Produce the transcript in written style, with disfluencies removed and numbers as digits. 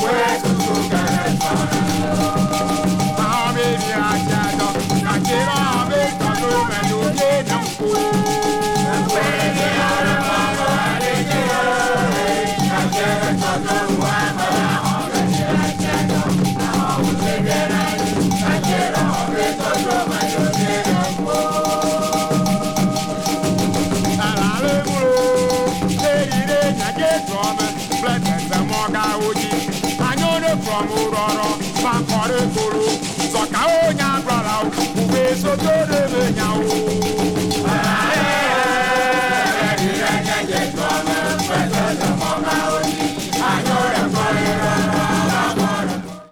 From Uroro, Pampore Guru, Sokao Nyabrao, Uwe Soto de Nyao.